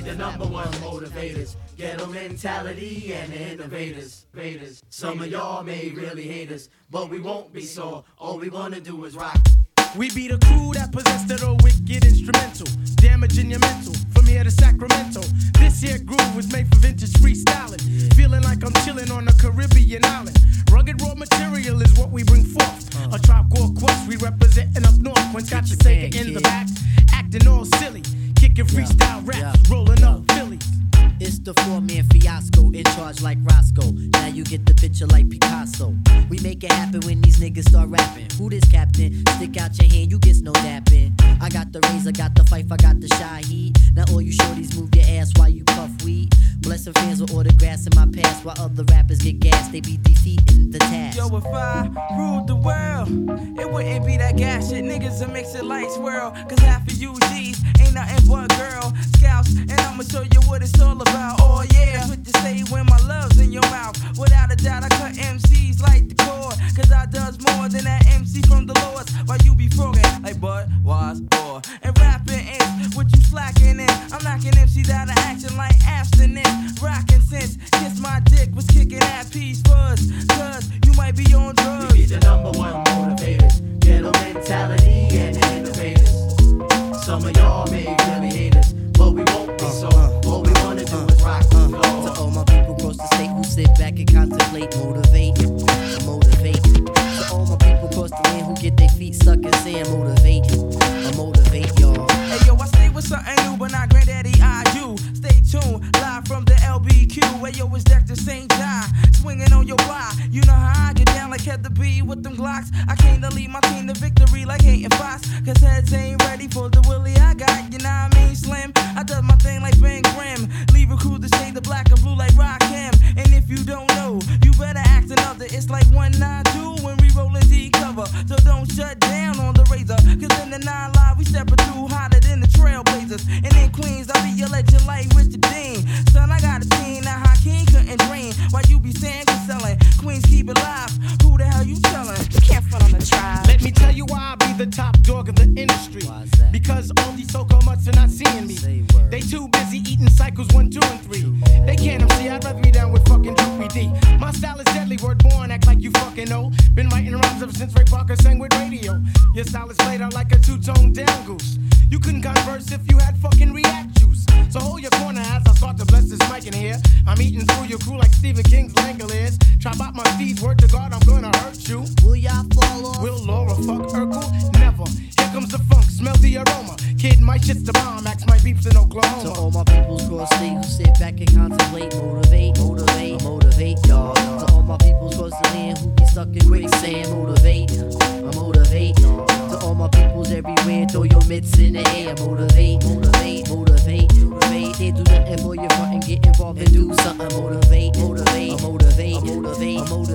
the number one motivators. Ghetto mentality and innovators. Some of y'all may really hate us, but we won't be sore. All we wanna do is rock. We be the crew that possess that old wicked instrumental, damaging your mental from here to Sacramento. This here groove was made for vintage freestyling, feeling like I'm chilling on a Caribbean island. Rugged raw material is what we bring forth. A Tribe Called Quest, we representing up north. Quince got your Sega in the back, acting all silly, kicking freestyle raps, rolling up Phillies. It's the four-man fiasco, in charge like Roscoe. Now you get the picture like Picasso. We make it happen when these niggas start rapping. Who this captain? Stick out your hand, you get no napping. I got the razor, got the fife, I got the shy heat. Now all you shorties move your ass while you puff weed. Blessing fans with autographs in my past, while other rappers get gas, they be defeating the task. Yo, if I ruled the world, it wouldn't be that gas shit. Niggas will mix it like swirl, cause half of you G's ain't nothing but girl scouts. And I'ma show you what it's all about. Oh yeah, that's what you say when my love's in your mouth. Without a doubt, I cut MCs like the cord, cause I does more than that MC from the Lords. While you be frogging like Bud was or. And rapping is what you slacking in. I'm knocking MCs out of action like abstinence. Rockin' since kiss my dick was kicking at peace fuzz, cause you might be on drugs. We be the number one motivators. Ghetto mentality and innovators. Some of y'all may really hate us, but we won't be so. All we wanna do is rock the floor. To all my people across the state who sit back and contemplate, motivate. To all my people across the land who get their feet stuck in sand, motivate y'all. Hey yo, I stay with something new, but not granddaddy I do. Stay tuned, live from the LBQ, where yo is Dexter St. John, swinging on your block. You know how I get down like Heather B with them Glocks. I came to lead my team to victory like Hayden Fox, cause heads ain't ready for the Willie I got. You know what I mean, Slim? I does my thing like Ben Grimm, leave a crew to shade the black and blue like Rakim. And if you don't know, you better ask another. It's like 192 when we rollin' D cover, so don't shut down on the razor, cause in the 9 Live we steppin' through hotter than the Trailblazers. And in Queens I be a legend like Richard Dean. Son, I got a team that Hakeem couldn't dream. While you be saying good selling, Queens keep it live. Who the hell you tellin'? You can't front on the Tribe. Let me tell you why I be the top dog of the industry. Because all these so-called mutts are not seeing me. They too busy eating cycles 1, 2, and 3. They can't MC, I'd rather be down with fucking Droopy D. My style is deadly, word born, act like you fucking know. Been writing rhymes ever since Ray Parker sang with radio. Your style is played out like a two-tone down goose. You couldn't converse if you had fucking react juice. So hold your corner as I start to bless this mic in here. I'm eating through your crew like Stephen King's Langoliers. Chop out my steeds, word to God, I'm gonna hurt you. Will y'all fall off? Will Laura fuck Urkel? Never. Here comes the funk, smell the aroma. Kid, my shit's the bomb, axe my beeps in Oklahoma. To all my peoples across state who sit back and contemplate, motivate y'all. To all my peoples across the land who be stuck in quicksand, motivate y'all. To all my peoples everywhere, throw your mitts in the air, motivate. Can't do nothing for your front and get involved and do something, motivate.